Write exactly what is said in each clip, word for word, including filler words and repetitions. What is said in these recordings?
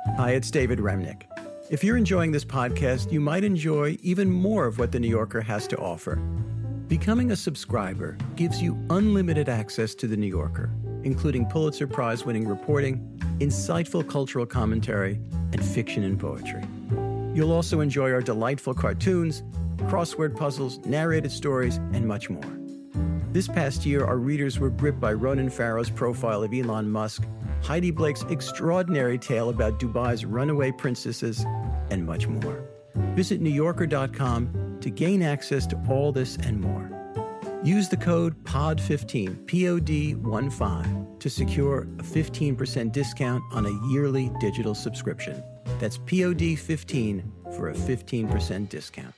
Hi, it's David Remnick. If you're enjoying this podcast, you might enjoy even more of what The New Yorker has to offer. Becoming a subscriber gives you unlimited access to The New Yorker, including Pulitzer Prize-winning reporting, insightful cultural commentary, and fiction and poetry. You'll also enjoy our delightful cartoons, crossword puzzles, narrated stories, and much more. This past year, our readers were gripped by Ronan Farrow's profile of Elon Musk, Heidi Blake's extraordinary tale about Dubai's runaway princesses, and much more. Visit New Yorker dot com to gain access to all this and more. Use the code P O D fifteen, P O D fifteen, to secure a fifteen percent discount on a yearly digital subscription. That's P O D fifteen for a fifteen percent discount.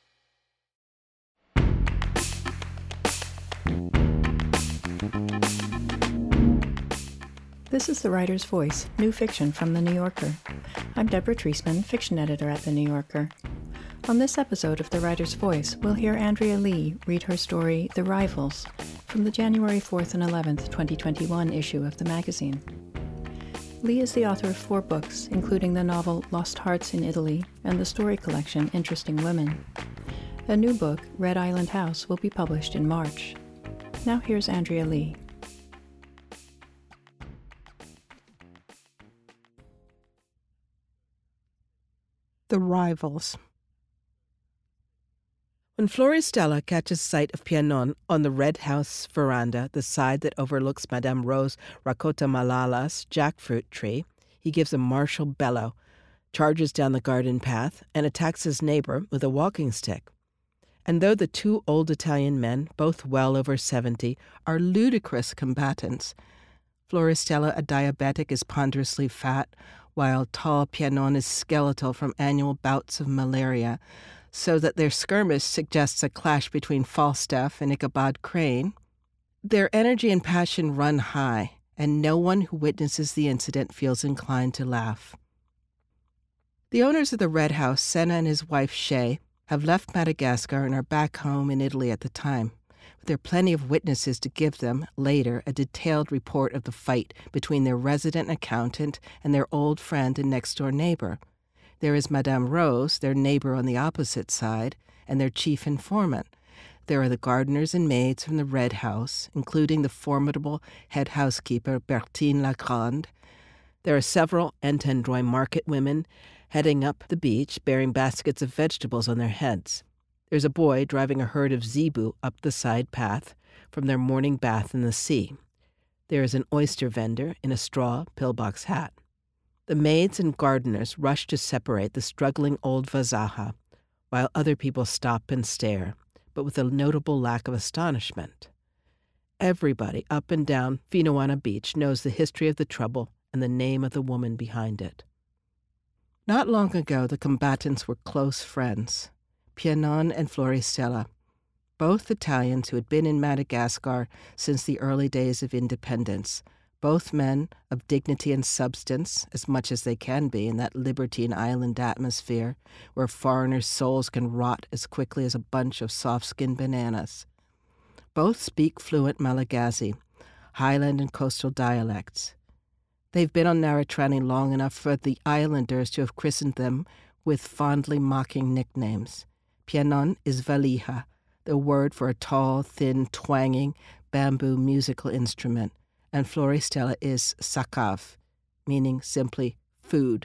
This is The Writer's Voice, new fiction from The New Yorker. I'm Deborah Treisman, fiction editor at The New Yorker. On this episode of The Writer's Voice, we'll hear Andrea Lee read her story, The Rivals, from the January fourth and eleventh, twenty twenty-one issue of the magazine. Lee is the author of four books, including the novel Lost Hearts in Italy and the story collection Interesting Women. A new book, Red Island House, will be published in March. Now here's Andrea Lee. The Rivals. When Floristella catches sight of Pianon on the Red House veranda, the side that overlooks Madame Rose Rakota-Malala's jackfruit tree, he gives a martial bellow, charges down the garden path, and attacks his neighbor with a walking stick. And though the two old Italian men, both well over seventy, are ludicrous combatants, Floristella, a diabetic, is ponderously fat, while tall Pianon is skeletal from annual bouts of malaria, so that their skirmish suggests a clash between Falstaff and Ichabod Crane. Their energy and passion run high, and no one who witnesses the incident feels inclined to laugh. The owners of the Red House, Senna and his wife Shay, have left Madagascar and are back home in Italy at the time. There are plenty of witnesses to give them, later, a detailed report of the fight between their resident accountant and their old friend and next-door neighbor. There is Madame Rose, their neighbor on the opposite side, and their chief informant. There are the gardeners and maids from the Red House, including the formidable head housekeeper Bertine Lagrande. There are several Entendroy market women heading up the beach, bearing baskets of vegetables on their heads. There's a boy driving a herd of zebu up the side path from their morning bath in the sea. There is an oyster vendor in a straw pillbox hat. The maids and gardeners rush to separate the struggling old vazaha, while other people stop and stare, but with a notable lack of astonishment. Everybody up and down Finoana Beach knows the history of the trouble and the name of the woman behind it. Not long ago, the combatants were close friends. Pianon and Floristella, both Italians who had been in Madagascar since the early days of independence, both men of dignity and substance, as much as they can be in that libertine island atmosphere where foreigners' souls can rot as quickly as a bunch of soft-skinned bananas. Both speak fluent Malagasy, highland and coastal dialects. They've been on Naratrani long enough for the islanders to have christened them with fondly mocking nicknames. Pianon is valiha, the word for a tall, thin, twanging bamboo musical instrument, and Floristella is sakav, meaning simply food.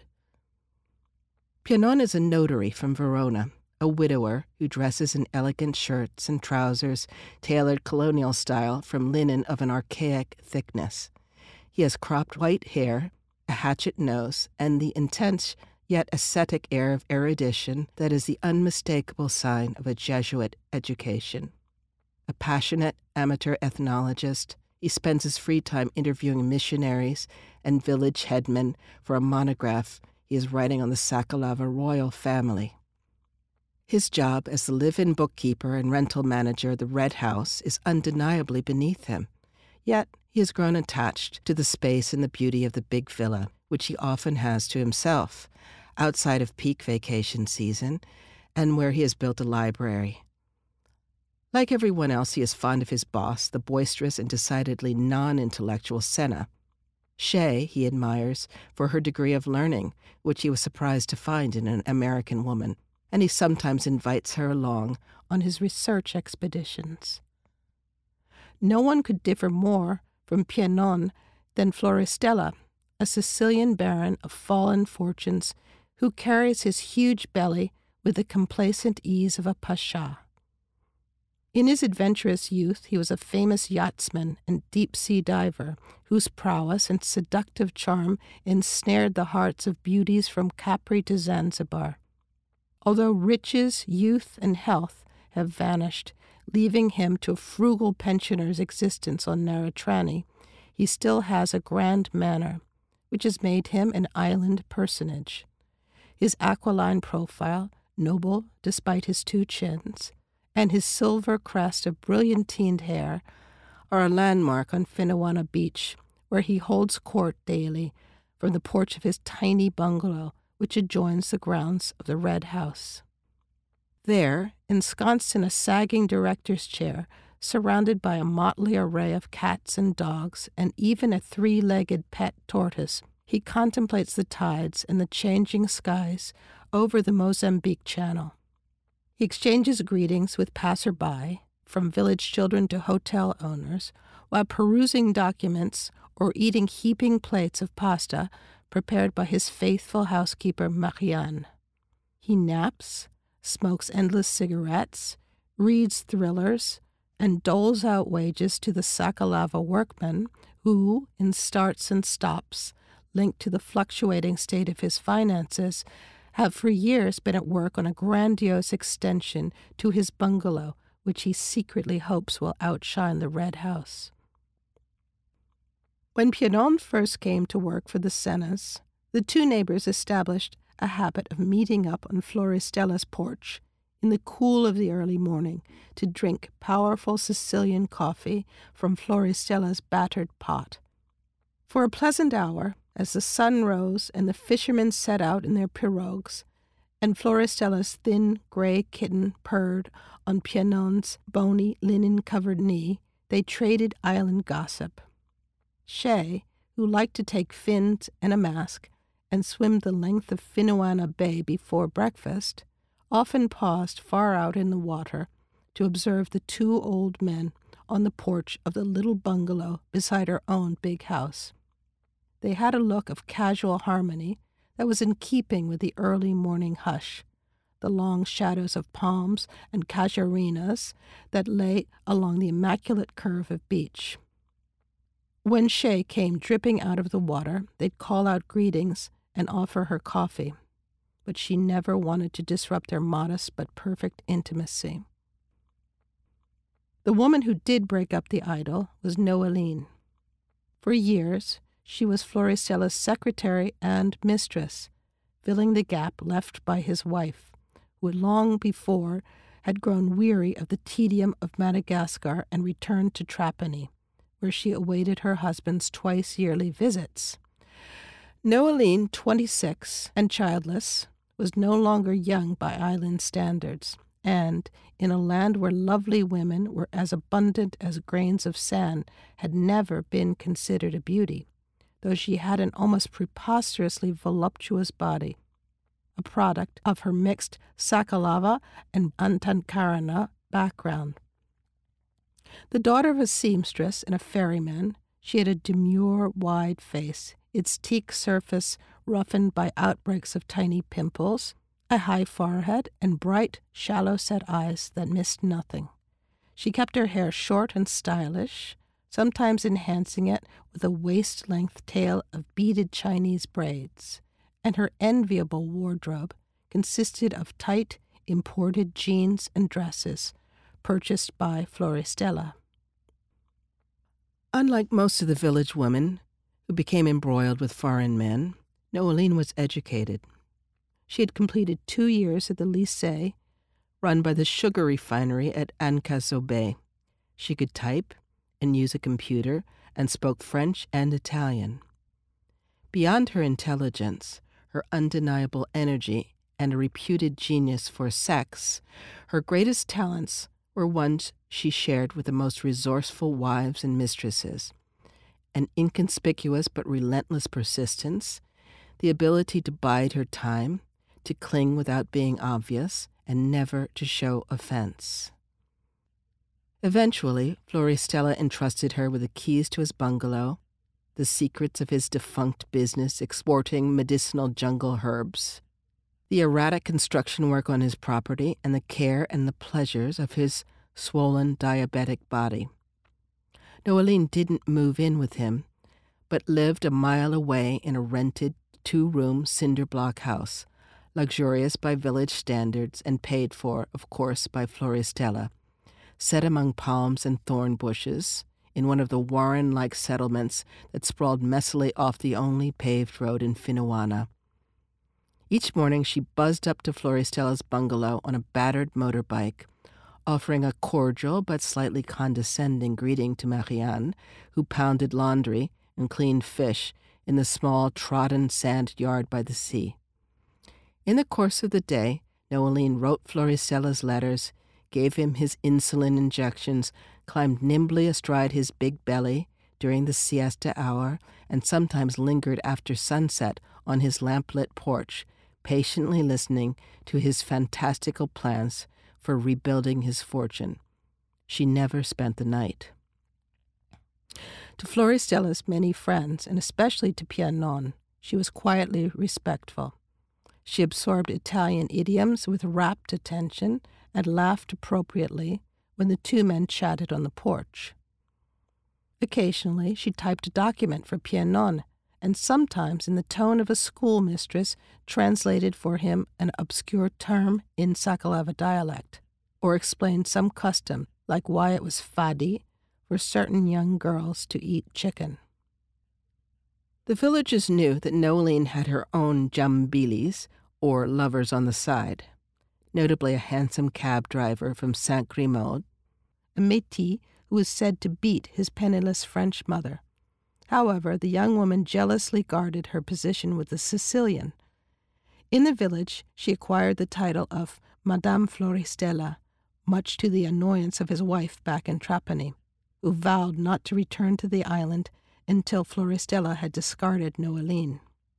Pianon is a notary from Verona, a widower who dresses in elegant shirts and trousers tailored colonial style from linen of an archaic thickness. He has cropped white hair, a hatchet nose, and the intense yet ascetic air of erudition that is the unmistakable sign of a Jesuit education. A passionate amateur ethnologist, he spends his free time interviewing missionaries and village headmen for a monograph he is writing on the Sakalava royal family. His job as the live-in bookkeeper and rental manager of the Red House is undeniably beneath him, yet he has grown attached to the space and the beauty of the big villa, which he often has to himself, outside of peak vacation season, and where he has built a library. Like everyone else, he is fond of his boss, the boisterous and decidedly non-intellectual Senna. Shay he admires for her degree of learning, which he was surprised to find in an American woman, and he sometimes invites her along on his research expeditions. No one could differ more from Pianon than Floristella, a Sicilian baron of fallen fortunes who carries his huge belly with the complacent ease of a pasha. In his adventurous youth, he was a famous yachtsman and deep-sea diver whose prowess and seductive charm ensnared the hearts of beauties from Capri to Zanzibar. Although riches, youth, and health have vanished, leaving him to a frugal pensioner's existence on Naratrani, he still has a grand manner, which has made him an island personage. His aquiline profile, noble despite his two chins, and his silver crest of brilliantined hair are a landmark on Finnawana Beach, where he holds court daily from the porch of his tiny bungalow, which adjoins the grounds of the Red House. There, ensconced in a sagging director's chair, surrounded by a motley array of cats and dogs, and even a three-legged pet tortoise, he contemplates the tides and the changing skies over the Mozambique Channel. He exchanges greetings with passer-by, from village children to hotel owners, while perusing documents or eating heaping plates of pasta prepared by his faithful housekeeper Marianne. He naps, smokes endless cigarettes, reads thrillers, and doles out wages to the Sakalava workmen who, in starts and stops, linked to the fluctuating state of his finances, have for years been at work on a grandiose extension to his bungalow, which he secretly hopes will outshine the Red House. When Pianon first came to work for the Sennas, the two neighbors established a habit of meeting up on Floristella's porch in the cool of the early morning to drink powerful Sicilian coffee from Floristella's battered pot. For a pleasant hour, as the sun rose and the fishermen set out in their pirogues, and Floristella's thin gray kitten purred on Pianon's bony linen-covered knee, they traded island gossip. Shay, who liked to take fins and a mask and swim the length of Finnawana Bay before breakfast, often paused far out in the water to observe the two old men on the porch of the little bungalow beside her own big house. They had a look of casual harmony that was in keeping with the early morning hush, the long shadows of palms and casuarinas that lay along the immaculate curve of beach. When Shay came dripping out of the water, they'd call out greetings and offer her coffee, but she never wanted to disrupt their modest but perfect intimacy. The woman who did break up the idyll was Noeline. For years, she was Floristella's secretary and mistress, filling the gap left by his wife, who long before had grown weary of the tedium of Madagascar and returned to Trapani, where she awaited her husband's twice-yearly visits. Noeline, twenty-six and childless, was no longer young by island standards, and, in a land where lovely women were as abundant as grains of sand, had never been considered a beauty, though she had an almost preposterously voluptuous body, a product of her mixed Sakalava and Antankarana background. The daughter of a seamstress and a ferryman, she had a demure, wide face, its teak surface roughened by outbreaks of tiny pimples, a high forehead, and bright, shallow-set eyes that missed nothing. She kept her hair short and stylish, sometimes enhancing it with a waist-length tail of beaded Chinese braids, and her enviable wardrobe consisted of tight, imported jeans and dresses, purchased by Floristella. Unlike most of the village women who became embroiled with foreign men, Noeline was educated. She had completed two years at the lycée, run by the sugar refinery at Ancazobe. She could type and use a computer and spoke French and Italian. Beyond her intelligence, her undeniable energy, and a reputed genius for sex, her greatest talents were ones she shared with the most resourceful wives and mistresses, an inconspicuous but relentless persistence, the ability to bide her time, to cling without being obvious, and never to show offense. Eventually, Floristella entrusted her with the keys to his bungalow, the secrets of his defunct business exporting medicinal jungle herbs, the erratic construction work on his property, and the care and the pleasures of his swollen diabetic body. Noeline didn't move in with him, but lived a mile away in a rented two-room cinder-block house, luxurious by village standards and paid for, of course, by Floristella, set among palms and thorn bushes in one of the warren-like settlements that sprawled messily off the only paved road in Finnuana. Each morning she buzzed up to Floristella's bungalow on a battered motorbike, offering a cordial but slightly condescending greeting to Marianne, who pounded laundry and cleaned fish in the small trodden sand yard by the sea. In the course of the day, Noeline wrote Floristella's letters, gave him his insulin injections, climbed nimbly astride his big belly during the siesta hour, and sometimes lingered after sunset on his lamplit porch, patiently listening to his fantastical plans for rebuilding his fortune. She never spent the night. To Floristella's many friends, and especially to Pianon, she was quietly respectful. She absorbed Italian idioms with rapt attention and laughed appropriately when the two men chatted on the porch. Occasionally she typed a document for Pianon, and sometimes in the tone of a schoolmistress translated for him an obscure term in Sakalava dialect, or explained some custom, like why it was fadi for certain young girls to eat chicken. The villagers knew that Noeline had her own jambilis, or lovers on the side, notably a handsome cab driver from Saint-Grimaud, a métis who was said to beat his penniless French mother. However, the young woman jealously guarded her position with the Sicilian. In the village, she acquired the title of Madame Floristella, much to the annoyance of his wife back in Trapani, who vowed not to return to the island until Floristella had discarded Noeline.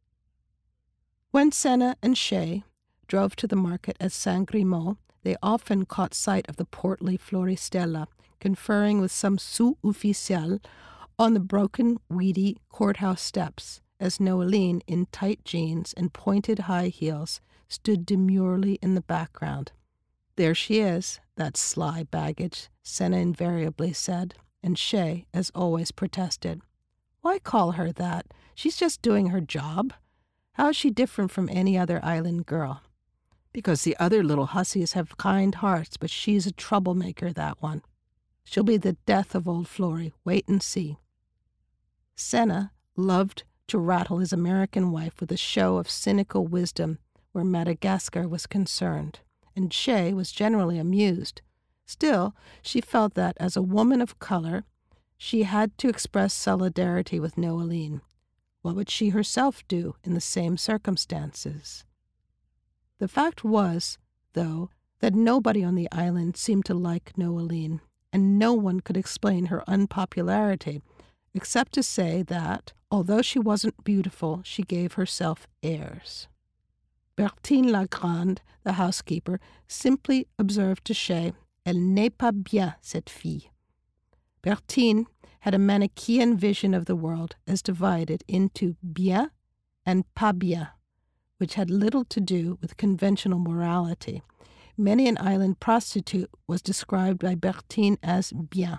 When Senna and Shay drove to the market at Saint-Grimaud, they often caught sight of the portly Floristella conferring with some sous-official on the broken, weedy courthouse steps, as Noeline, in tight jeans and pointed high heels, stood demurely in the background. "There she is, that sly baggage," Senna invariably said, and Shay, as always, protested. "Why call her that? She's just doing her job. How is she different from any other island girl?" "Because the other little hussies have kind hearts, but she's a troublemaker, that one. She'll be the death of old Flory. Wait and see." Senna loved to rattle his American wife with a show of cynical wisdom where Madagascar was concerned, and Shay was generally amused. Still, she felt that, as a woman of color, she had to express solidarity with Noeline. What would she herself do in the same circumstances? The fact was, though, that nobody on the island seemed to like Noeline, and no one could explain her unpopularity, except to say that, although she wasn't beautiful, she gave herself airs. Bertine Lagrande, the housekeeper, simply observed to Shay, "Elle n'est pas bien, cette fille." Bertine had a Manichaean vision of the world as divided into bien and pas bien, which had little to do with conventional morality. Many an island prostitute was described by Bertine as bien.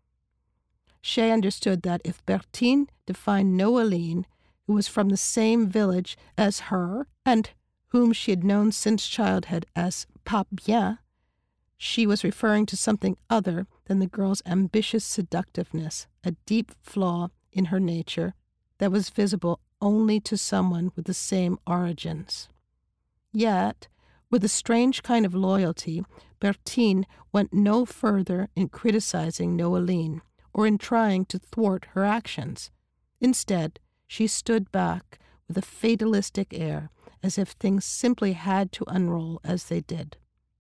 Shay understood that if Bertine defined Noeline, who was from the same village as her and whom she had known since childhood, as pas bien, she was referring to something other than the girl's ambitious seductiveness, a deep flaw in her nature that was visible only to someone with the same origins. Yet, with a strange kind of loyalty, Bertine went no further in criticizing Noeline or in trying to thwart her actions. Instead, she stood back with a fatalistic air, as if things simply had to unroll as they did.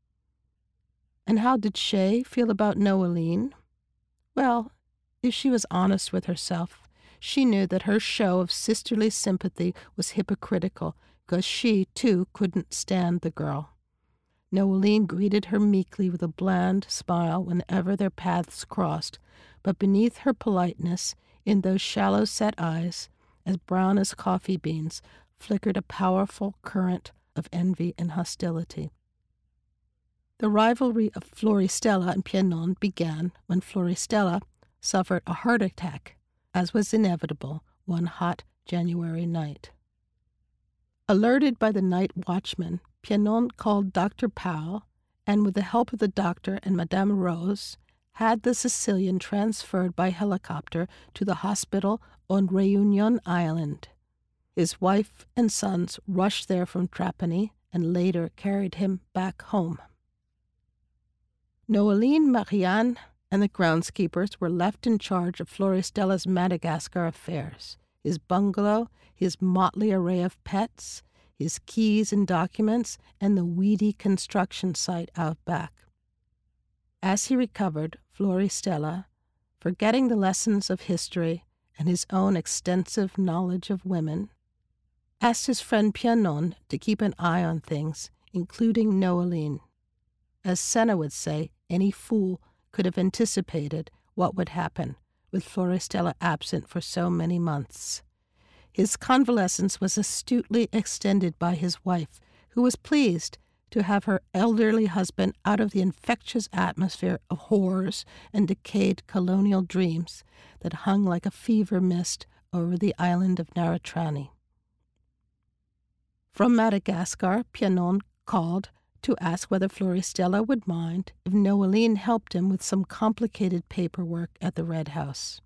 And how did Shay feel about Noeline? Well, if she was honest with herself, she knew that her show of sisterly sympathy was hypocritical, because she, too, couldn't stand the girl. Noeline greeted her meekly with a bland smile whenever their paths crossed, but beneath her politeness, in those shallow-set eyes, as brown as coffee beans, flickered a powerful current of envy and hostility. The rivalry of Floristella and Pianon began when Floristella suffered a heart attack, as was inevitable one hot January night. Alerted by the night watchman, Pianon called Doctor Powell, and with the help of the doctor and Madame Rose, had the Sicilian transferred by helicopter to the hospital on Réunion Island. His wife and sons rushed there from Trapani and later carried him back home. Noeline, Marianne, and the groundskeepers were left in charge of Floristella's Madagascar affairs, his bungalow, his motley array of pets, his keys and documents, and the weedy construction site out back. As he recovered, Floristella, forgetting the lessons of history and his own extensive knowledge of women, asked his friend Pianon to keep an eye on things, including Noeline. As Senna would say, any fool could have anticipated what would happen with Floristella absent for so many months. His convalescence was astutely extended by his wife, who was pleased to have her elderly husband out of the infectious atmosphere of horrors and decayed colonial dreams that hung like a fever mist over the island of Naratrani. From Madagascar, Pianon called to ask whether Floristella would mind if Noeline helped him with some complicated paperwork at the Red House.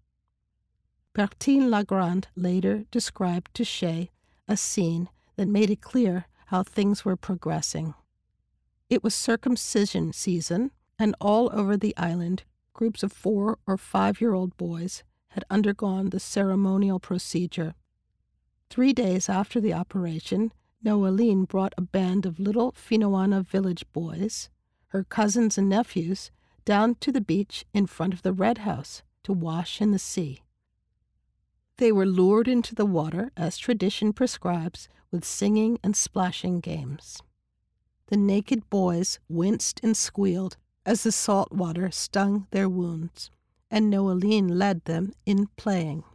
Bertine Lagrande later described to Shea a scene that made it clear how things were progressing. It was circumcision season, and all over the island, groups of four- or five-year-old boys had undergone the ceremonial procedure. Three days after the operation, Noeline brought a band of little Finoana village boys, her cousins and nephews, down to the beach in front of the Red House to wash in the sea. They were lured into the water, as tradition prescribes, with singing and splashing games. The naked boys winced and squealed as the salt water stung their wounds, and Noeline led them in playing.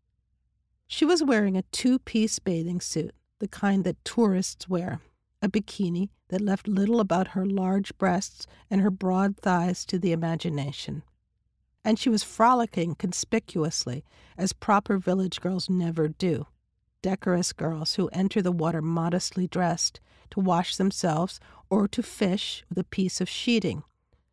She was wearing a two-piece bathing suit, the kind that tourists wear, a bikini that left little about her large breasts and her broad thighs to the imagination. And she was frolicking conspicuously, as proper village girls never do, decorous girls who enter the water modestly dressed, to wash themselves or to fish with a piece of sheeting.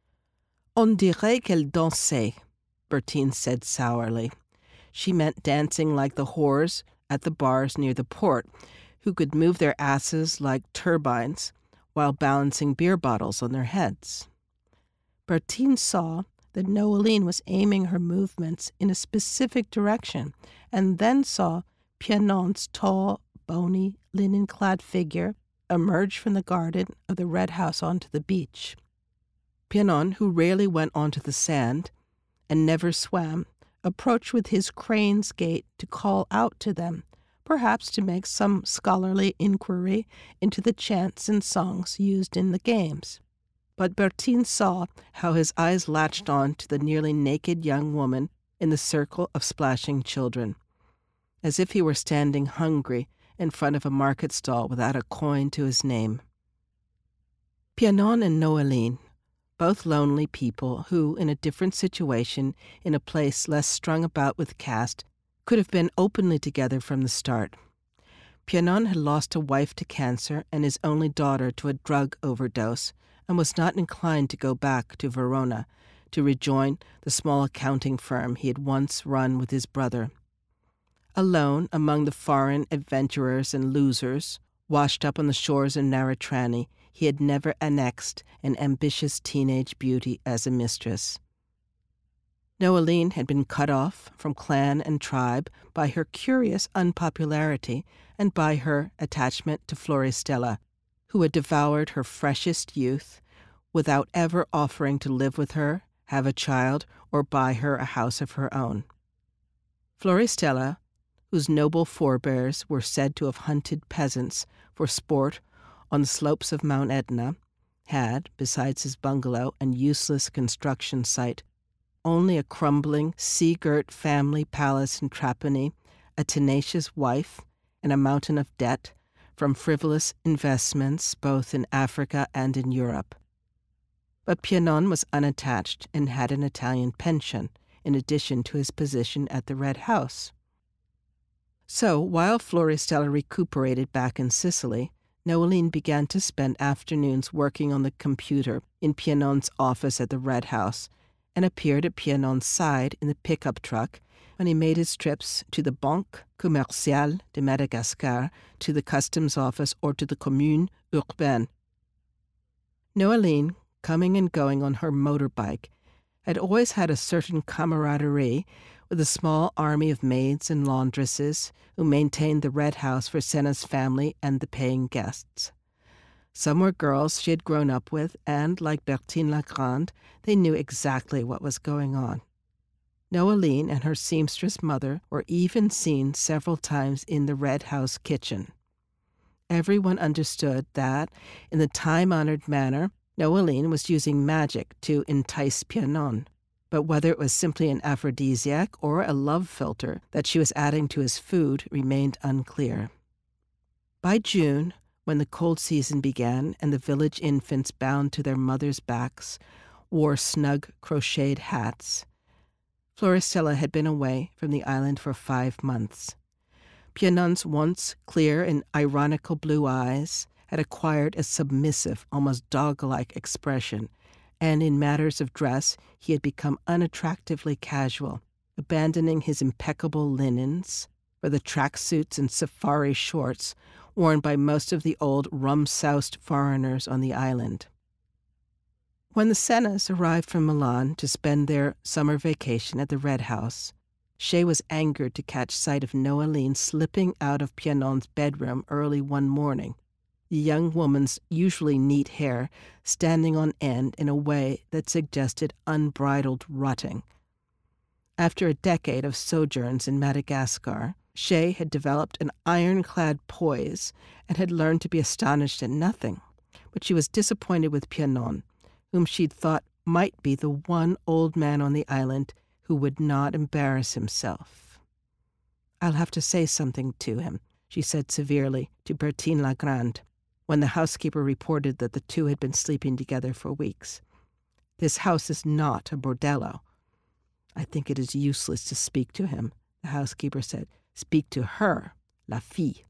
On dirait qu'elle dansait, Bertine said sourly. She meant dancing like the whores at the bars near the port, who could move their asses like turbines while balancing beer bottles on their heads. Bertine saw that Noeline was aiming her movements in a specific direction, and then saw Pianon's tall, bony, linen-clad figure emerge from the garden of the Red House onto the beach. Pianon, who rarely went onto the sand and never swam, approached with his crane's gait to call out to them, perhaps to make some scholarly inquiry into the chants and songs used in the games. But Bertine saw how his eyes latched on to the nearly naked young woman in the circle of splashing children, as if he were standing hungry in front of a market stall without a coin to his name. Pianon and Noeline, both lonely people who, in a different situation, in a place less strung about with caste, could have been openly together from the start. Pianon had lost a wife to cancer and his only daughter to a drug overdose, and was not inclined to go back to Verona to rejoin the small accounting firm he had once run with his brother. Alone among the foreign adventurers and losers, washed up on the shores of Naratrani, he had never annexed an ambitious teenage beauty as a mistress. Noeline had been cut off from clan and tribe by her curious unpopularity and by her attachment to Floristella, who had devoured her freshest youth without ever offering to live with her, have a child, or buy her a house of her own. Floristella whose noble forebears were said to have hunted peasants for sport on the slopes of Mount Etna, had, besides his bungalow and useless construction site, only a crumbling, sea-girt family palace in Trapani, a tenacious wife, and a mountain of debt from frivolous investments both in Africa and in Europe. But Pianon was unattached and had an Italian pension, in addition to his position at the Red House. So, while Floristella recuperated back in Sicily, Noeline began to spend afternoons working on the computer in Pianon's office at the Red House, and appeared at Pianon's side in the pickup truck when he made his trips to the Banque Commerciale de Madagascar, to the Customs Office, or to the Commune Urbaine. Noeline, coming and going on her motorbike, had always had a certain camaraderie with a small army of maids and laundresses who maintained the Red House for Senna's family and the paying guests. Some were girls she had grown up with, and, like Bertine Lagrande, they knew exactly what was going on. Noeline and her seamstress mother were even seen several times in the Red House kitchen. Everyone understood that, in the time-honored manner, Noeline was using magic to entice Pianon, but whether it was simply an aphrodisiac or a love philter that she was adding to his food remained unclear. By June, when the cold season began and the village infants bound to their mothers' backs wore snug crocheted hats, Floristella had been away from the island for five months. Pianon's once clear and ironical blue eyes had acquired a submissive, almost dog-like expression, and in matters of dress he had become unattractively casual, abandoning his impeccable linens for the tracksuits and safari shorts worn by most of the old rum-soused foreigners on the island. When the Sennas arrived from Milan to spend their summer vacation at the Red House, Shea was angered to catch sight of Noeline slipping out of Pianon's bedroom early one morning, the young woman's usually neat hair standing on end in a way that suggested unbridled rutting. After a decade of sojourns in Madagascar, Shea had developed an ironclad poise and had learned to be astonished at nothing, but she was disappointed with Pianon, whom she'd thought might be the one old man on the island who would not embarrass himself. "I'll have to say something to him," she said severely to Bertine Lagrande, when the housekeeper reported that the two had been sleeping together for weeks. "This house is not a bordello." "I think it is useless to speak to him," the housekeeper said. "Speak to her, la fille."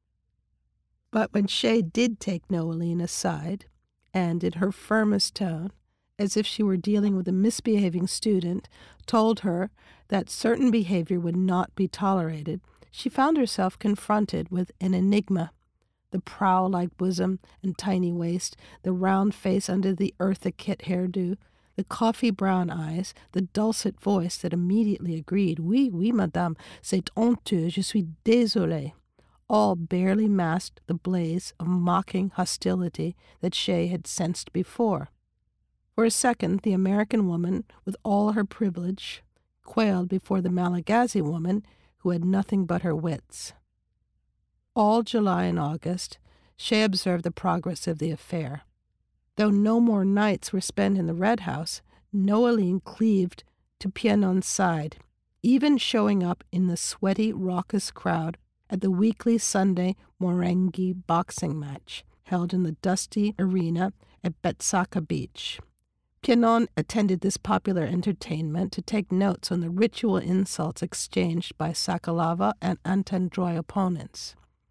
But when Shea did take Noeline aside, and in her firmest tone, as if she were dealing with a misbehaving student, told her that certain behavior would not be tolerated, she found herself confronted with an enigma. The prow-like bosom and tiny waist, the round face under the Eartha Kitt hairdo, the coffee-brown eyes, the dulcet voice that immediately agreed, "Oui, oui, madame, c'est honteux, je suis désolée," all barely masked the blaze of mocking hostility that Shea had sensed before. For a second, the American woman, with all her privilege, quailed before the Malagasy woman who had nothing but her wits. All July and August, Shea observed the progress of the affair. Though no more nights were spent in the Red House, Noeline cleaved to Pianon's side, even showing up in the sweaty, raucous crowd at the weekly Sunday Morangi boxing match held in the dusty arena at Betsaka Beach. Pianon attended this popular entertainment to take notes on the ritual insults exchanged by Sakalava and Antandroy opponents.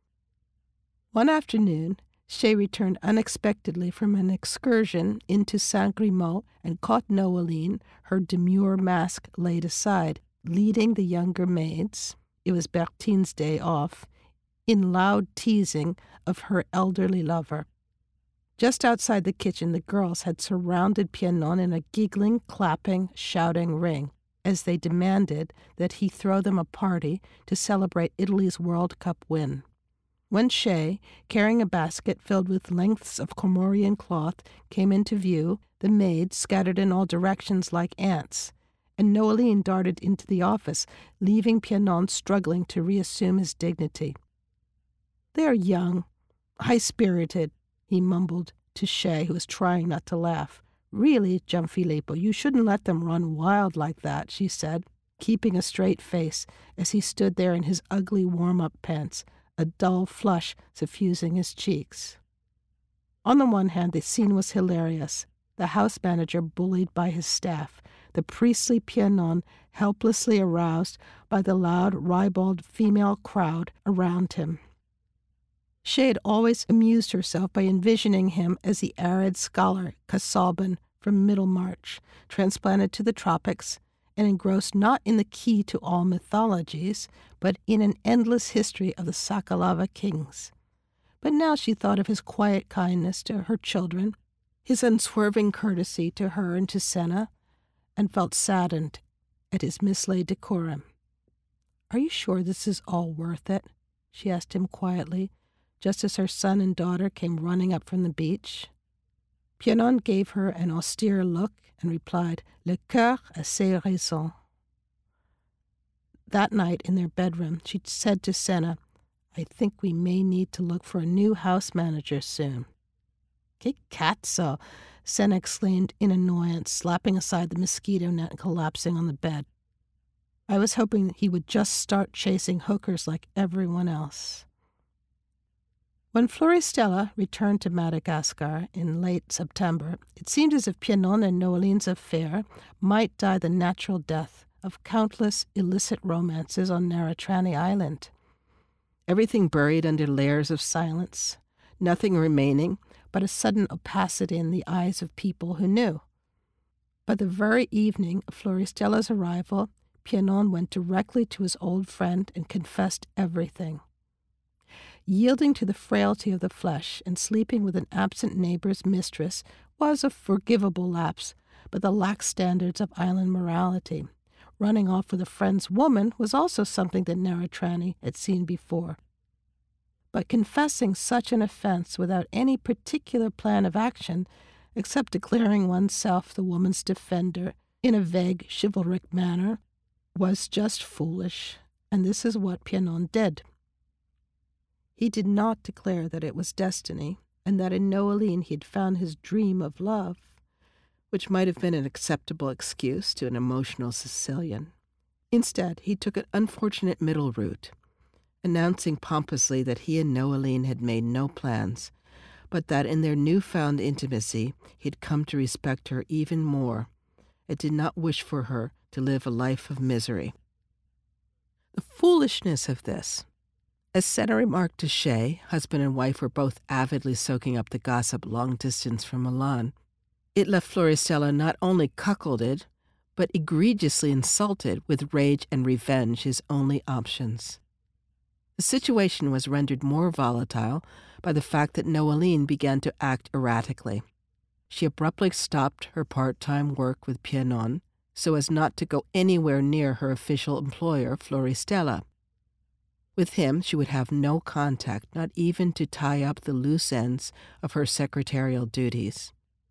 One afternoon, Shea returned unexpectedly from an excursion into Saint-Grimaud and caught Noeline, her demure mask laid aside, leading the younger maids — it was Bertine's day off — in loud teasing of her elderly lover. Just outside the kitchen, the girls had surrounded Pianon in a giggling, clapping, shouting ring, as they demanded that he throw them a party to celebrate Italy's World Cup win. When Shea, carrying a basket filled with lengths of Comorian cloth, came into view, the maids scattered in all directions like ants, and Noeline darted into the office, leaving Pianon struggling to reassume his dignity. "They're young, high-spirited," he mumbled to Shay, who was trying not to laugh. "Really, Gianfilippo, you shouldn't let them run wild like that," she said, keeping a straight face as he stood there in his ugly warm-up pants, a dull flush suffusing his cheeks. On the one hand, the scene was hilarious. The house manager bullied by his staff, the priestly Pianon helplessly aroused by the loud, ribald female crowd around him. She had always amused herself by envisioning him as the arid scholar Casaubon from Middlemarch, transplanted to the tropics, and engrossed not in the key to all mythologies, but in an endless history of the Sakalava kings. But now she thought of his quiet kindness to her children, his unswerving courtesy to her and to Senna, and felt saddened at his mislaid decorum. "Are you sure this is all worth it?" she asked him quietly, just as her son and daughter came running up from the beach. Pianon gave her an austere look and replied, "Le cœur a ses raisons." That night in their bedroom, she said to Senna, "I think we may need to look for a new house manager soon." "Che cazzo!" Senna exclaimed in annoyance, slapping aside the mosquito net and collapsing on the bed. "I was hoping he would just start chasing hookers like everyone else." When Floristella returned to Madagascar in late September, it seemed as if Pianon and Noeline's affair might die the natural death of countless illicit romances on Naratrani Island. Everything buried under layers of silence, nothing remaining but a sudden opacity in the eyes of people who knew. By the very evening of Floristella's arrival, Pianon went directly to his old friend and confessed everything. Yielding to the frailty of the flesh and sleeping with an absent neighbor's mistress was a forgivable lapse, but the lax standards of island morality. Running off with a friend's woman was also something that Naratrani had seen before. But confessing such an offense without any particular plan of action, except declaring oneself the woman's defender in a vague, chivalric manner, was just foolish, and this is what Pianon did. He did not declare that it was destiny, and that in Noeline he had found his dream of love, which might have been an acceptable excuse to an emotional Sicilian. Instead, he took an unfortunate middle route, announcing pompously that he and Noeline had made no plans, but that in their newfound intimacy he had come to respect her even more, and did not wish for her to live a life of misery. The foolishness of this! As Senna remarked to Shay, husband and wife were both avidly soaking up the gossip long distance from Milan. It left Floristella not only cuckolded, but egregiously insulted, with rage and revenge his only options. The situation was rendered more volatile by the fact that Noeline began to act erratically. She abruptly stopped her part-time work with Pianon so as not to go anywhere near her official employer, Floristella. With him, she would have no contact, not even to tie up the loose ends of her secretarial duties.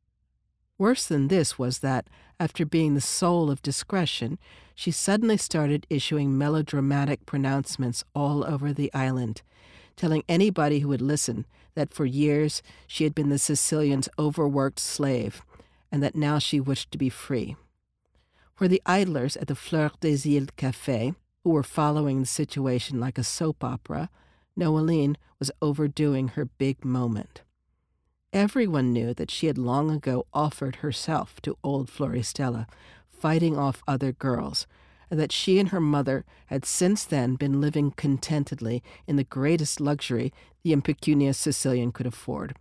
Worse than this was that, after being the soul of discretion, she suddenly started issuing melodramatic pronouncements all over the island, telling anybody who would listen that for years she had been the Sicilian's overworked slave, and that now she wished to be free. For the idlers at the Fleur des Îles Café, who were following the situation like a soap opera, Noeline was overdoing her big moment. Everyone knew that she had long ago offered herself to old Floristella, fighting off other girls, and that she and her mother had since then been living contentedly in the greatest luxury the impecunious Sicilian could afford.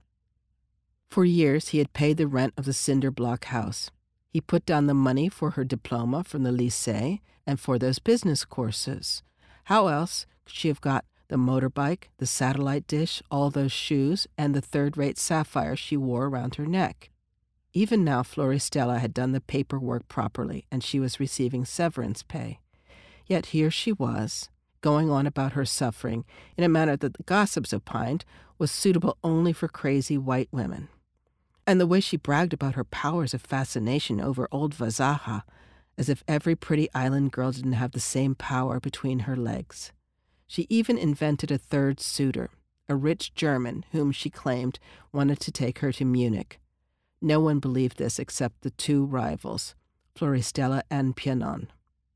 For years he had paid the rent of the cinder block house. He put down the money for her diploma from the lycée and for those business courses. How else could she have got the motorbike, the satellite dish, all those shoes, and the third-rate sapphire she wore around her neck? Even now Floristella had done the paperwork properly, and she was receiving severance pay. Yet here she was, going on about her suffering in a manner that the gossips opined was suitable only for crazy white women. And the way she bragged about her powers of fascination over old Vazaha, as if every pretty island girl didn't have the same power between her legs. She even invented a third suitor, a rich German whom she claimed wanted to take her to Munich. No one believed this except the two rivals, Floristella and Pianon.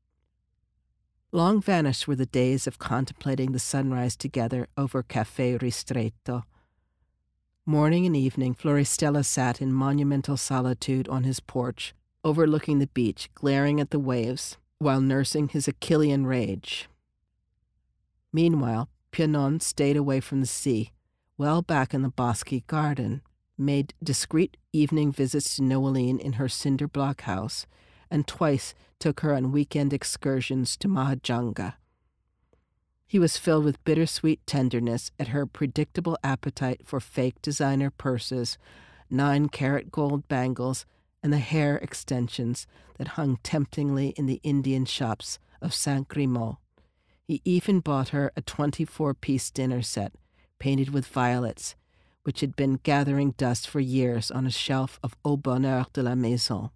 Long vanished were the days of contemplating the sunrise together over Café Ristretto. Morning and evening, Floristella sat in monumental solitude on his porch, overlooking the beach, glaring at the waves, while nursing his Achillean rage. Meanwhile, Pianon stayed away from the sea, well back in the bosky garden, made discreet evening visits to Noeline in her cinder block house, and twice took her on weekend excursions to Mahajanga. He was filled with bittersweet tenderness at her predictable appetite for fake designer purses, nine-carat gold bangles, and the hair extensions that hung temptingly in the Indian shops of Saint-Grimaud. He even bought her a twenty-four-piece dinner set, painted with violets, which had been gathering dust for years on a shelf of Au Bonheur de la Maison.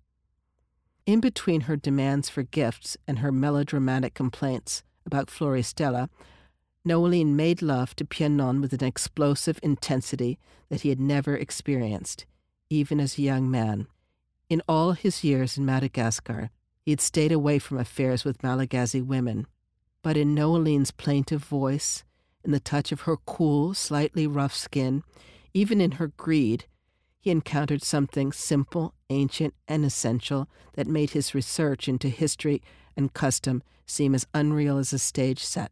In between her demands for gifts and her melodramatic complaints about Floristella, Noeline made love to Pianon with an explosive intensity that he had never experienced, even as a young man. In all his years in Madagascar, he had stayed away from affairs with Malagasy women. But in Noeline's plaintive voice, in the touch of her cool, slightly rough skin, even in her greed, he encountered something simple, ancient, and essential that made his research into history and custom seem as unreal as a stage set.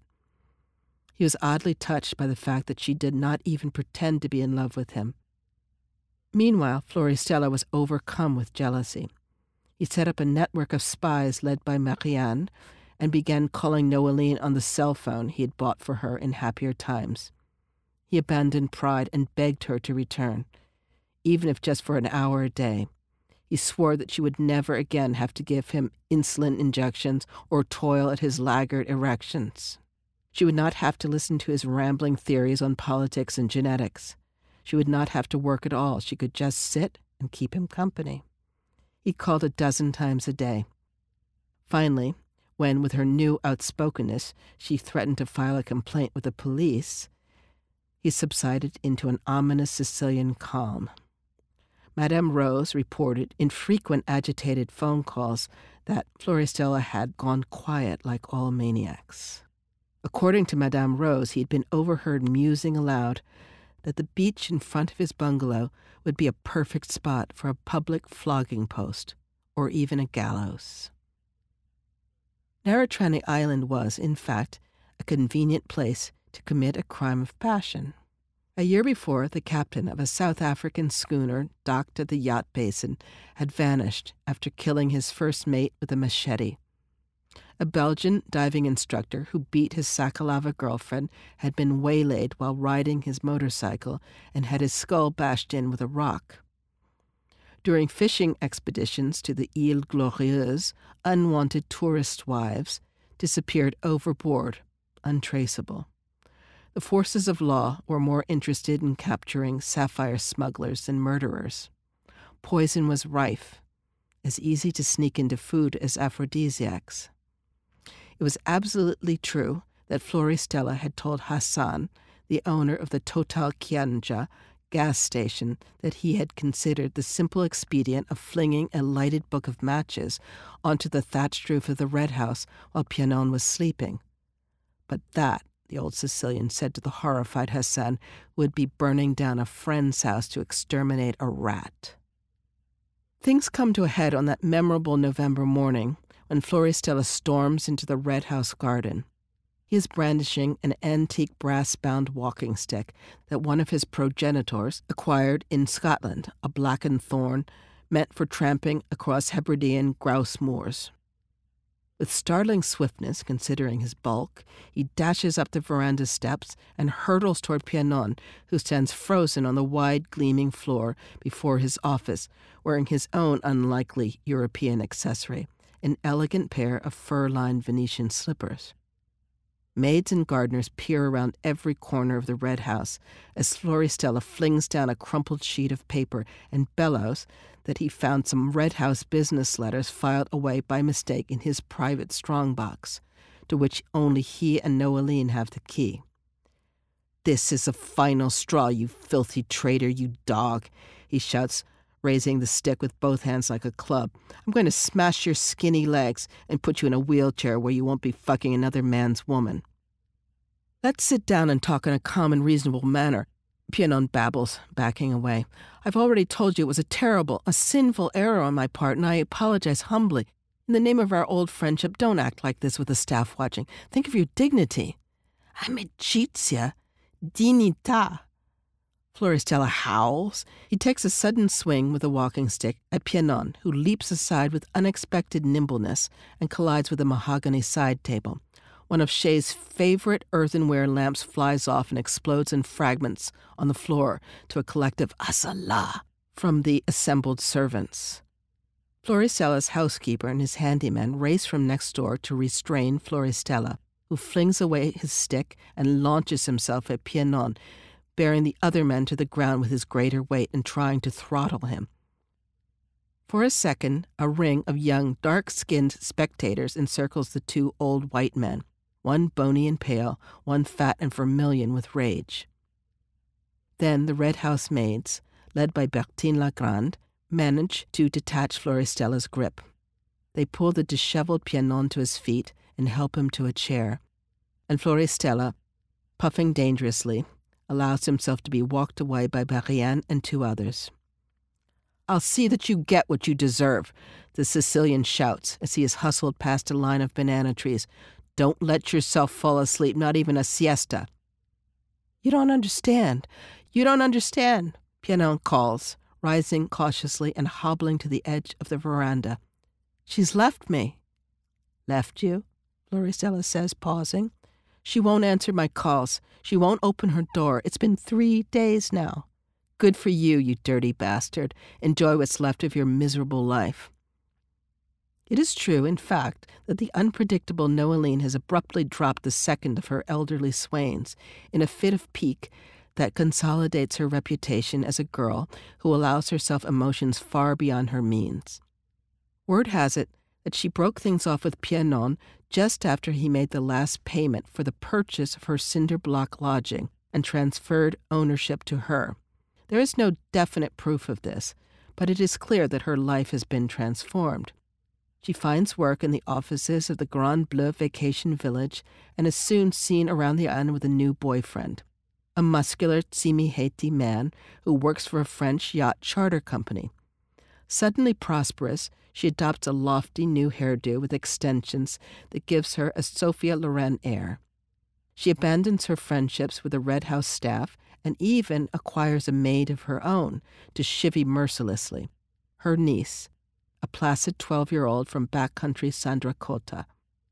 He was oddly touched by the fact that she did not even pretend to be in love with him. Meanwhile, Floristella was overcome with jealousy. He set up a network of spies led by Marianne and began calling Noeline on the cell phone he had bought for her in happier times. He abandoned pride and begged her to return, even if just for an hour a day. He swore that she would never again have to give him insulin injections or toil at his laggard erections. She would not have to listen to his rambling theories on politics and genetics. She would not have to work at all. She could just sit and keep him company. He called a dozen times a day. Finally, when, with her new outspokenness, she threatened to file a complaint with the police, he subsided into an ominous Sicilian calm. Madame Rose reported in frequent agitated phone calls that Floristella had gone quiet like all maniacs. According to Madame Rose, he had been overheard musing aloud that the beach in front of his bungalow would be a perfect spot for a public flogging post, or even a gallows. Naratrani Island was, in fact, a convenient place to commit a crime of passion. A year before, the captain of a South African schooner docked at the yacht basin had vanished after killing his first mate with a machete. A Belgian diving instructor who beat his Sakalava girlfriend had been waylaid while riding his motorcycle and had his skull bashed in with a rock. During fishing expeditions to the Île Glorieuse, unwanted tourist wives disappeared overboard, untraceable. The forces of law were more interested in capturing sapphire smugglers than murderers. Poison was rife, as easy to sneak into food as aphrodisiacs. It was absolutely true that Floristella had told Hassan, the owner of the Total Kianja gas station, that he had considered the simple expedient of flinging a lighted book of matches onto the thatched roof of the Red House while Pianon was sleeping. But that, the old Sicilian said to the horrified Hassan, would be burning down a friend's house to exterminate a rat. Things come to a head on that memorable November morning when Floristella storms into the Red House garden. He is brandishing an antique brass-bound walking stick that one of his progenitors acquired in Scotland, a blackened thorn meant for tramping across Hebridean grouse moors. With startling swiftness, considering his bulk, he dashes up the veranda steps and hurtles toward Pianon, who stands frozen on the wide, gleaming floor before his office, wearing his own unlikely European accessory, an elegant pair of fur-lined Venetian slippers. Maids and gardeners peer around every corner of the Red House as Floristella flings down a crumpled sheet of paper and bellows that he found some Red House business letters filed away by mistake in his private strongbox, to which only he and Noeline have the key. "This is a final straw, you filthy traitor, you dog," he shouts, raising the stick with both hands like a club. "I'm going to smash your skinny legs and put you in a wheelchair where you won't be fucking another man's woman." "Let's sit down and talk in a calm and reasonable manner," Pianon babbles, backing away. "I've already told you it was a terrible, a sinful error on my part, and I apologize humbly. In the name of our old friendship, don't act like this with the staff watching. Think of your dignity." "Amicizia? Dignità." Floristella howls. He takes a sudden swing with a walking stick at Pianon, who leaps aside with unexpected nimbleness and collides with a mahogany side table. One of Shay's favorite earthenware lamps flies off and explodes in fragments on the floor to a collective "Asala" from the assembled servants. Floristella's housekeeper and his handyman race from next door to restrain Floristella, who flings away his stick and launches himself at Pianon, bearing the other men to the ground with his greater weight and trying to throttle him. For a second, a ring of young, dark-skinned spectators encircles the two old white men, one bony and pale, one fat and vermilion with rage. Then the Red House maids, led by Bertine Lagrande, manage to detach Floristella's grip. They pull the disheveled Pianon to his feet and help him to a chair, and Floristella, puffing dangerously, allows himself to be walked away by Marianne and two others. "I'll see that you get what you deserve," the Sicilian shouts as he is hustled past a line of banana trees. "Don't let yourself fall asleep, not even a siesta." "You don't understand. You don't understand," Pianon calls, rising cautiously and hobbling to the edge of the veranda. "She's left me." "Left you?" Floristella says, pausing. "She won't answer my calls. She won't open her door. It's been three days now. Good for you, you dirty bastard. Enjoy what's left of your miserable life." It is true, in fact, that the unpredictable Noeline has abruptly dropped the second of her elderly swains in a fit of pique that consolidates her reputation as a girl who allows herself emotions far beyond her means. Word has it that she broke things off with Pianon just after he made the last payment for the purchase of her cinder block lodging and transferred ownership to her. There is no definite proof of this, but it is clear that her life has been transformed. She finds work in the offices of the Grand Bleu Vacation Village and is soon seen around the island with a new boyfriend, a muscular Tsimihety man who works for a French yacht charter company. Suddenly prosperous, she adopts a lofty new hairdo with extensions that gives her a Sophia Loren air. She abandons her friendships with the Red House staff and even acquires a maid of her own to chivvy mercilessly, her niece, a placid twelve-year-old from backcountry Sandrakota.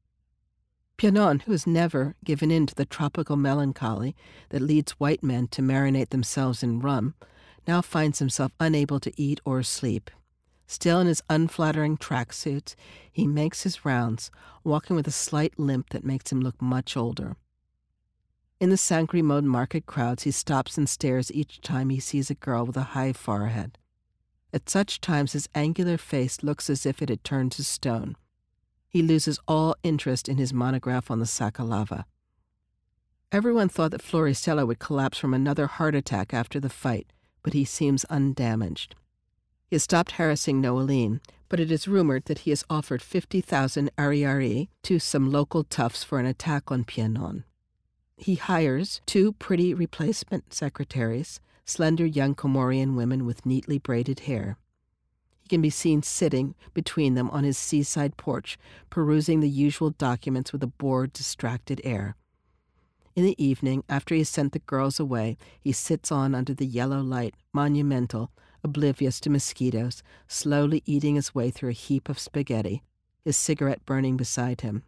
Pianon, who has never given in to the tropical melancholy that leads white men to marinate themselves in rum, now finds himself unable to eat or sleep. Still in his unflattering tracksuits, he makes his rounds, walking with a slight limp that makes him look much older. In the Saint-Grimaud market crowds, he stops and stares each time he sees a girl with a high forehead. At such times, his angular face looks as if it had turned to stone. He loses all interest in his monograph on the Sakalava. Everyone thought that Floristella would collapse from another heart attack after the fight, but he seems undamaged. He has stopped harassing Noeline, but it is rumored that he has offered fifty thousand ariary to some local toughs for an attack on Pianon. He hires two pretty replacement secretaries, slender young Comorian women with neatly braided hair. He can be seen sitting between them on his seaside porch, perusing the usual documents with a bored, distracted air. In the evening, after he has sent the girls away, he sits on under the yellow light, monumental, oblivious to mosquitoes, slowly eating his way through a heap of spaghetti, his cigarette burning beside him.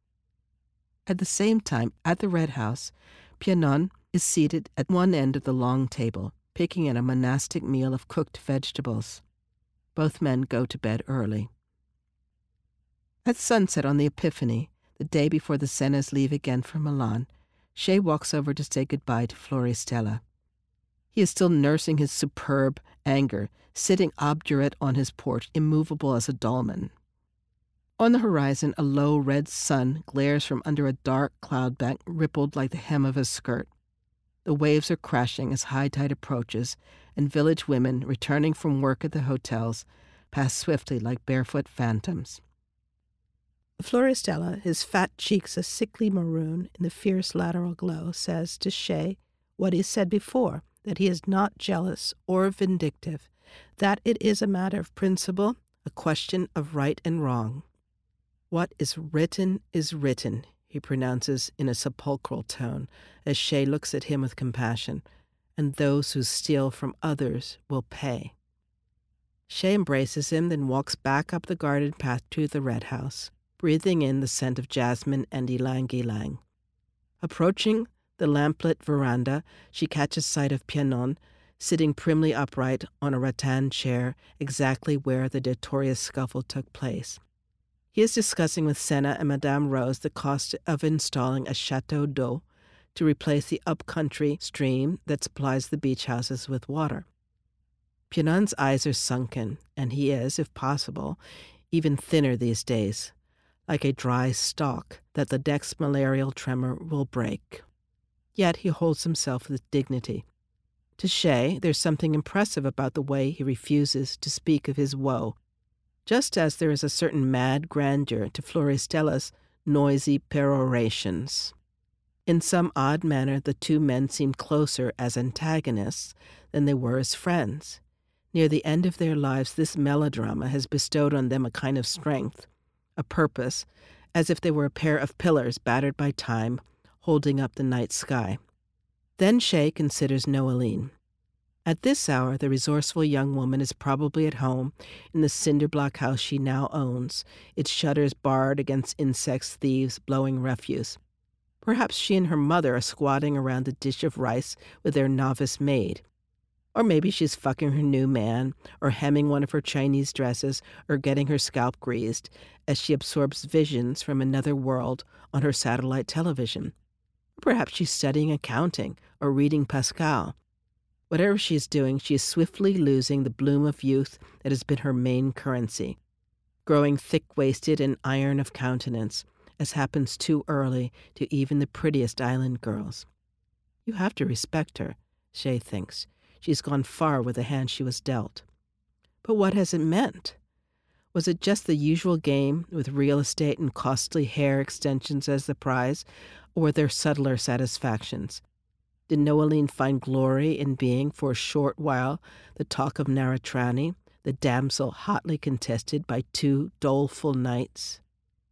At the same time, at the Red House, Pianon is seated at one end of the long table, picking at a monastic meal of cooked vegetables. Both men go to bed early. At sunset on the Epiphany, The day before the Sennas leave again for Milan, Shay walks over to say goodbye to Floristella. He is still nursing his superb anger, sitting obdurate on his porch, immovable as a dolmen. On the horizon, a low red sun glares from under a dark cloud bank rippled like the hem of a skirt. The waves are crashing as high tide approaches, and village women, returning from work at the hotels, pass swiftly like barefoot phantoms. Floristella, his fat cheeks a sickly maroon in the fierce lateral glow, says to Shay what he said before, that he is not jealous or vindictive, that it is a matter of principle, a question of right and wrong. What is written is written, he pronounces in a sepulchral tone, as Shay looks at him with compassion, and those who steal from others will pay. Shay embraces him, then walks back up the garden path to the Red House, breathing in the scent of jasmine and ylang-ylang. Approaching the lamplit veranda, she catches sight of Pianon, sitting primly upright on a rattan chair exactly where the notorious scuffle took place. He is discussing with Senna and Madame Rose the cost of installing a chateau d'eau to replace the up-country stream that supplies the beach houses with water. Pianon's eyes are sunken, and he is, if possible, even thinner these days, like a dry stalk that the next malarial tremor will break. Yet he holds himself with dignity. To Shay, there's something impressive about the way he refuses to speak of his woe, just as there is a certain mad grandeur to Floristella's noisy perorations. In some odd manner, the two men seem closer as antagonists than they were as friends. Near the end of their lives, this melodrama has bestowed on them a kind of strength, a purpose, as if they were a pair of pillars battered by time, holding up the night sky. Then Shay considers Noeline. At this hour, the resourceful young woman is probably at home in the cinder-block house she now owns, its shutters barred against insects, thieves, blowing refuse. Perhaps she and her mother are squatting around the dish of rice with their novice maid. Or maybe she's fucking her new man, or hemming one of her Chinese dresses, or getting her scalp greased as she absorbs visions from another world on her satellite television. Or perhaps she's studying accounting or reading Pascal. Whatever she is doing, she is swiftly losing the bloom of youth that has been her main currency, growing thick-waisted and iron of countenance, as happens too early to even the prettiest island girls. You have to respect her, Shay thinks. She's gone far with the hand she was dealt. But what has it meant? Was it just the usual game with real estate and costly hair extensions as the prize, or were there subtler satisfactions? Did Noeline find glory in being, for a short while, the talk of Naratrani, the damsel hotly contested by two doleful knights?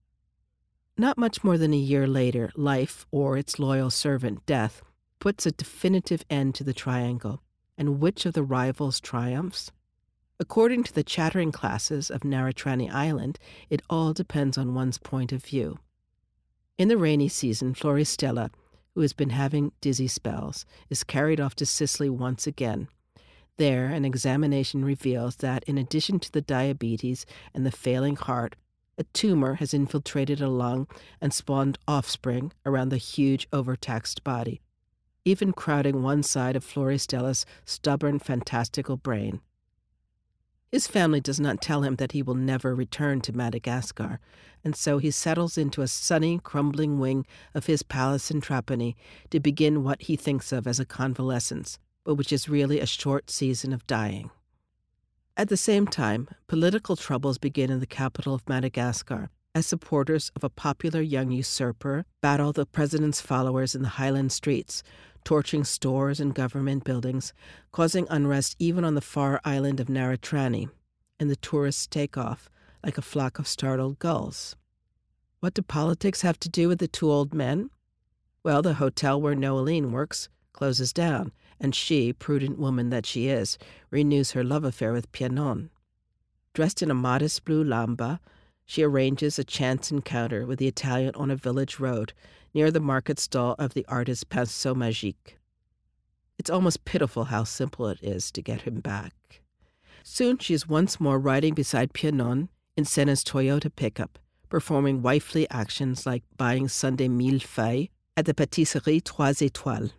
Not much more than a year later, life, or its loyal servant, death, puts a definitive end to the triangle. And which of the rivals triumphs? According to the chattering classes of Naratrani Island, it all depends on one's point of view. In the rainy season, Floristella, who has been having dizzy spells, is carried off to Sicily once again. There, an examination reveals that, in addition to the diabetes and the failing heart, a tumor has infiltrated a lung and spawned offspring around the huge, overtaxed body, even crowding one side of Floristella's stubborn, fantastical brain. His family does not tell him that he will never return to Madagascar, and so he settles into a sunny, crumbling wing of his palace in Trapani to begin what he thinks of as a convalescence, but which is really a short season of dying. At the same time, political troubles begin in the capital of Madagascar, as supporters of a popular young usurper battle the president's followers in the highland streets, torching stores and government buildings, causing unrest even on the far island of Naratrani, and the tourists take off like a flock of startled gulls. What do politics have to do with the two old men? Well, the hotel where Noeline works closes down, and she, prudent woman that she is, renews her love affair with Pianon. Dressed in a modest blue lamba, she arranges a chance encounter with the Italian on a village road near the market stall of the artist Pinceau Magique. It's almost pitiful how simple it is to get him back. Soon she is once more riding beside Pianon in Senna's Toyota pickup, performing wifely actions like buying Sunday millefeuilles at the Pâtisserie Trois Étoiles.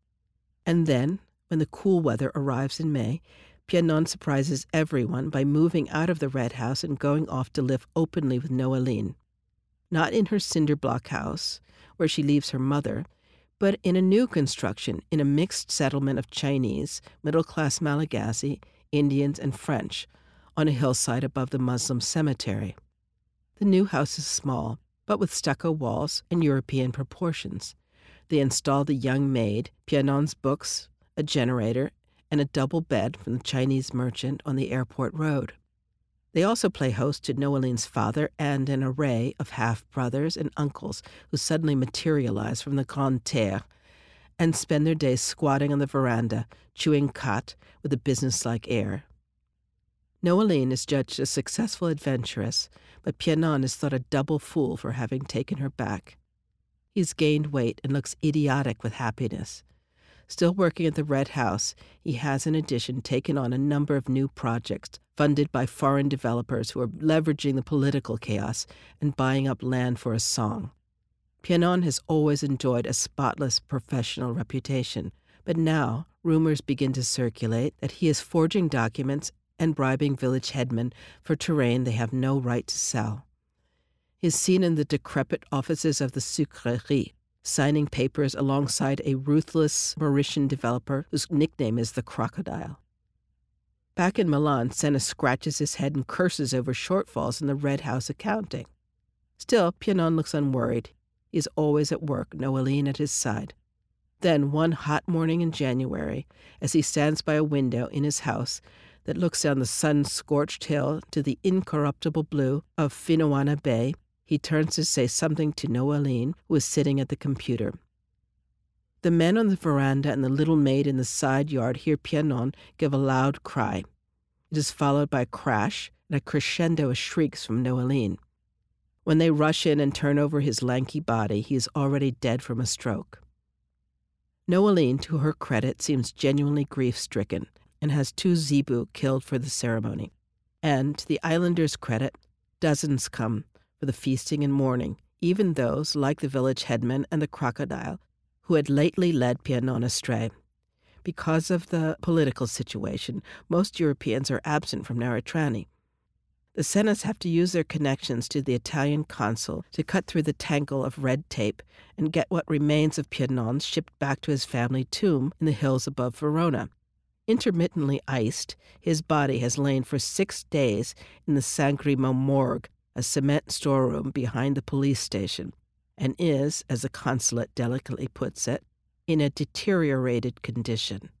And then, when the cool weather arrives in May, Pianon surprises everyone by moving out of the Red House and going off to live openly with Noeline. Not in her cinder block house, where she leaves her mother, but in a new construction in a mixed settlement of Chinese, middle-class Malagasy, Indians, and French, on a hillside above the Muslim cemetery. The new house is small, but with stucco walls and European proportions. They installed a young maid, Pianon's books, a generator, and a double bed from the Chinese merchant on the airport road. They also play host to Noeline's father and an array of half-brothers and uncles who suddenly materialize from the Grande Terre and spend their days squatting on the veranda, chewing khat with a businesslike air. Noeline is judged a successful adventuress, but Pianon is thought a double fool for having taken her back. He's gained weight and looks idiotic with happiness. Still working at the Red House, he has in addition taken on a number of new projects funded by foreign developers who are leveraging the political chaos and buying up land for a song. Pianon has always enjoyed a spotless professional reputation, but now rumors begin to circulate that he is forging documents and bribing village headmen for terrain they have no right to sell. He is seen in the decrepit offices of the Sucrerie, signing papers alongside a ruthless Mauritian developer whose nickname is the Crocodile. Back in Milan, Senna scratches his head and curses over shortfalls in the Red House accounting. Still, Pianon looks unworried. He is always at work, Noeline at his side. Then, one hot morning in January, as he stands by a window in his house that looks down the sun-scorched hill to the incorruptible blue of Finnoana Bay, he turns to say something to Noeline, who is sitting at the computer. The men on the veranda and the little maid in the side yard hear Pianon give a loud cry. It is followed by a crash and a crescendo of shrieks from Noeline. When they rush in and turn over his lanky body, he is already dead from a stroke. Noeline, to her credit, seems genuinely grief-stricken and has two zebu killed for the ceremony. And, to the islanders' credit, dozens come for the feasting and mourning, even those, like the village headman and the crocodile, who had lately led Pianon astray. Because of the political situation, most Europeans are absent from Naratrani. The Sennas have to use their connections to the Italian consul to cut through the tangle of red tape and get what remains of Pianon shipped back to his family tomb in the hills above Verona. Intermittently iced, his body has lain for six days in the Sangrimo morgue, a cement storeroom behind the police station, and is, as the consulate delicately puts it, in a deteriorated condition.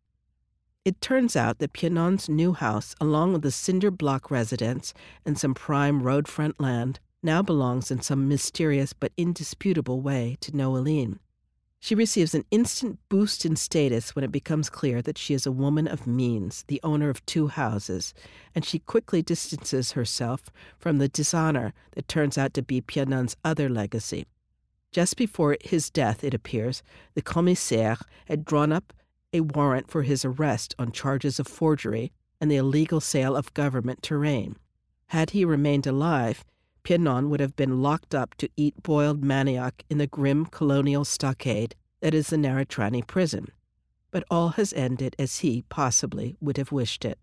It turns out that Pianon's new house, along with the cinder block residence and some prime roadfront land, now belongs in some mysterious but indisputable way to Noeline. She receives an instant boost in status when it becomes clear that she is a woman of means, the owner of two houses, and she quickly distances herself from the dishonor that turns out to be Pianon's other legacy. Just before his death, it appears, the commissaire had drawn up a warrant for his arrest on charges of forgery and the illegal sale of government terrain. Had he remained alive, Pianon would have been locked up to eat boiled manioc in the grim colonial stockade that is the Naratrani prison. But all has ended as he, possibly, would have wished it.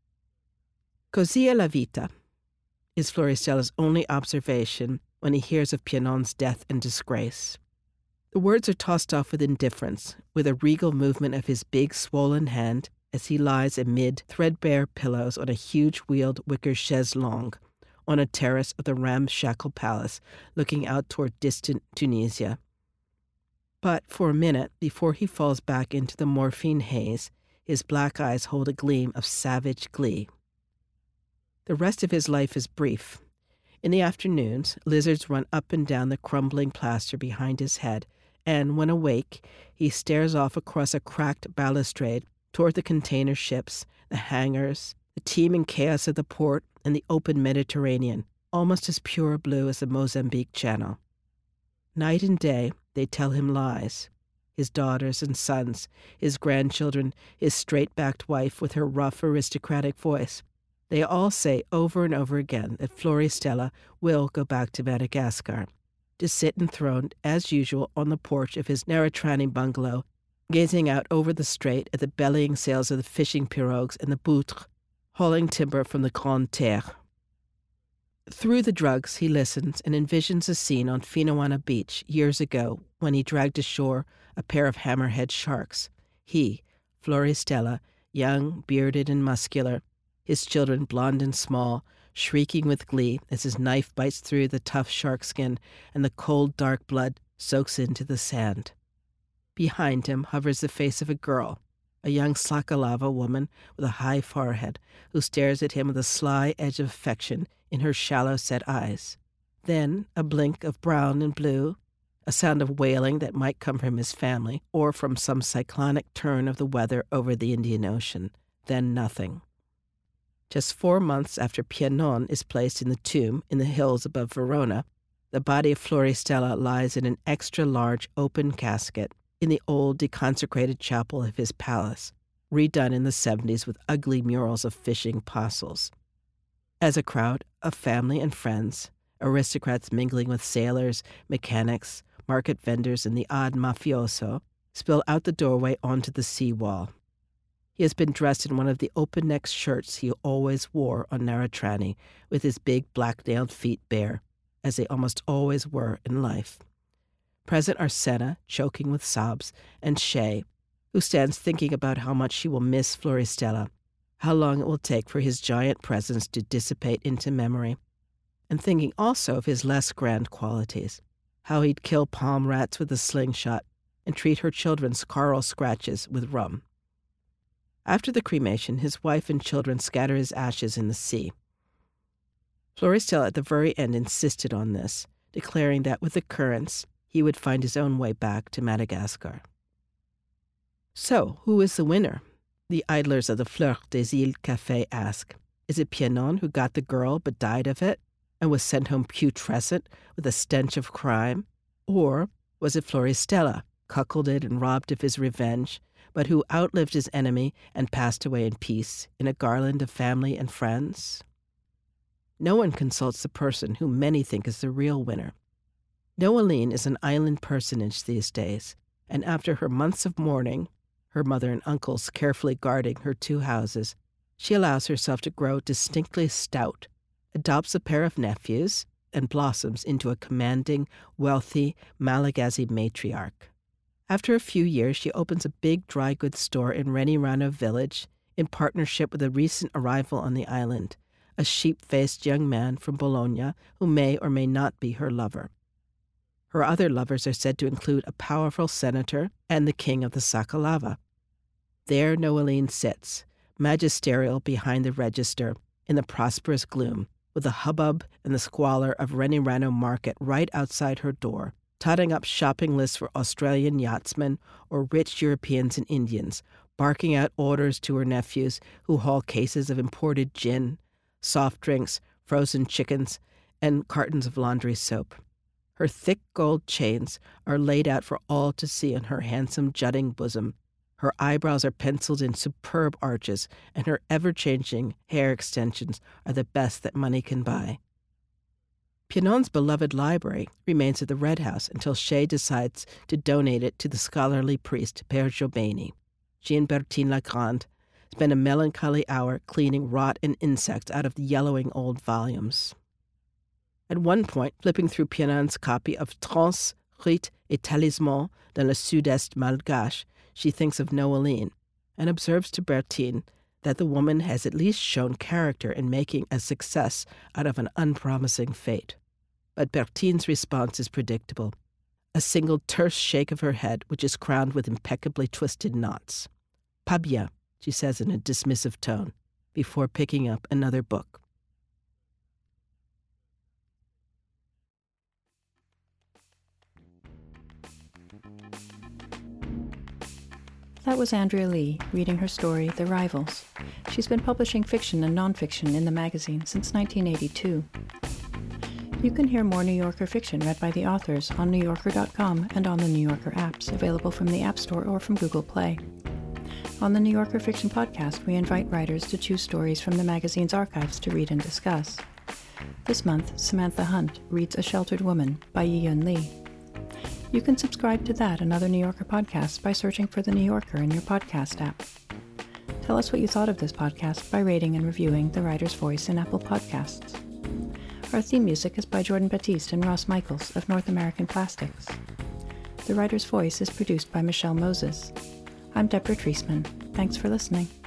Così è la vita is Floristella's only observation when he hears of Pianon's death and disgrace. The words are tossed off with indifference, with a regal movement of his big, swollen hand as he lies amid threadbare pillows on a huge wheeled wicker chaise longue on a terrace of the ramshackle palace looking out toward distant Tunisia. But for a minute, before he falls back into the morphine haze, his black eyes hold a gleam of savage glee. The rest of his life is brief. In the afternoons, lizards run up and down the crumbling plaster behind his head, and when awake, he stares off across a cracked balustrade toward the container ships, the hangars, the teeming chaos of the port, and the open Mediterranean, almost as pure blue as the Mozambique Channel. Night and day, they tell him lies. His daughters and sons, his grandchildren, his straight-backed wife with her rough aristocratic voice. They all say over and over again that Floristella will go back to Madagascar, to sit enthroned, as usual, on the porch of his Naratrani bungalow, gazing out over the strait at the bellying sails of the fishing pirogues and the boutres, hauling timber from the Grande Terre. Through the drugs, he listens and envisions a scene on Finawana Beach years ago when he dragged ashore a pair of hammerhead sharks. He, Floristella, young, bearded, and muscular, his children blond and small, shrieking with glee as his knife bites through the tough shark skin and the cold, dark blood soaks into the sand. Behind him hovers the face of a girl, a young Sakalava woman with a high forehead, who stares at him with a sly edge of affection in her shallow-set eyes. Then a blink of brown and blue, a sound of wailing that might come from his family or from some cyclonic turn of the weather over the Indian Ocean. Then nothing. Just four months after Pianon is placed in the tomb in the hills above Verona, the body of Floristella lies in an extra-large open casket in the old deconsecrated chapel of his palace, redone in the seventies with ugly murals of fishing apostles. As a crowd of family and friends, aristocrats mingling with sailors, mechanics, market vendors, and the odd mafioso, spill out the doorway onto the seawall. He has been dressed in one of the open-necked shirts he always wore on Naratrani, with his big black-nailed feet bare, as they almost always were in life. Present are Senna, choking with sobs, and Shay, who stands thinking about how much she will miss Floristella, how long it will take for his giant presence to dissipate into memory, and thinking also of his less grand qualities, how he'd kill palm rats with a slingshot and treat her children's coral scratches with rum. After the cremation, his wife and children scatter his ashes in the sea. Floristella at the very end insisted on this, declaring that with the currents, he would find his own way back to Madagascar. So, who is the winner? The idlers of the Fleur des Îles Café ask. Is it Pianon who got the girl but died of it and was sent home putrescent with a stench of crime? Or was it Floristella, cuckolded and robbed of his revenge, but who outlived his enemy and passed away in peace in a garland of family and friends? No one consults the person whom many think is the real winner. Noeline is an island personage these days, and after her months of mourning, her mother and uncles carefully guarding her two houses, she allows herself to grow distinctly stout, adopts a pair of nephews, and blossoms into a commanding, wealthy Malagasy matriarch. After a few years, she opens a big dry goods store in Renirano village in partnership with a recent arrival on the island, a sheep-faced young man from Bologna who may or may not be her lover. Her other lovers are said to include a powerful senator and the king of the Sakalava. There Noeline sits, magisterial behind the register, in the prosperous gloom, with the hubbub and the squalor of Renirano market right outside her door, totting up shopping lists for Australian yachtsmen or rich Europeans and Indians, barking out orders to her nephews who haul cases of imported gin, soft drinks, frozen chickens, and cartons of laundry soap. Her thick gold chains are laid out for all to see on her handsome jutting bosom. Her eyebrows are penciled in superb arches, and her ever-changing hair extensions are the best that money can buy. Pianon's beloved library remains at the Red House until Shay decides to donate it to the scholarly priest Père Jobeni. She and Bertine Lagrande spend a melancholy hour cleaning rot and insects out of the yellowing old volumes. At one point, flipping through Pianon's copy of Trans, Rites et Talismans dans le Sud-Est Malgache, she thinks of Noeline and observes to Bertine that the woman has at least shown character in making a success out of an unpromising fate. But Bertine's response is predictable, a single terse shake of her head which is crowned with impeccably twisted knots. Pas bien, she says in a dismissive tone, before picking up another book. That was Andrea Lee reading her story, The Rivals. She's been publishing fiction and nonfiction in the magazine since nineteen eighty-two. You can hear more New Yorker fiction read by the authors on New Yorker dot com and on the New Yorker apps, available from the App Store or from Google Play. On the New Yorker Fiction Podcast, we invite writers to choose stories from the magazine's archives to read and discuss. This month, Samantha Hunt reads A Sheltered Woman by Yi-Yun Lee. You can subscribe to that and other New Yorker podcasts by searching for The New Yorker in your podcast app. Tell us what you thought of this podcast by rating and reviewing The Writer's Voice in Apple Podcasts. Our theme music is by Jordan Batiste and Ross Michaels of North American Plastics. The Writer's Voice is produced by Michelle Moses. I'm Deborah Treisman. Thanks for listening.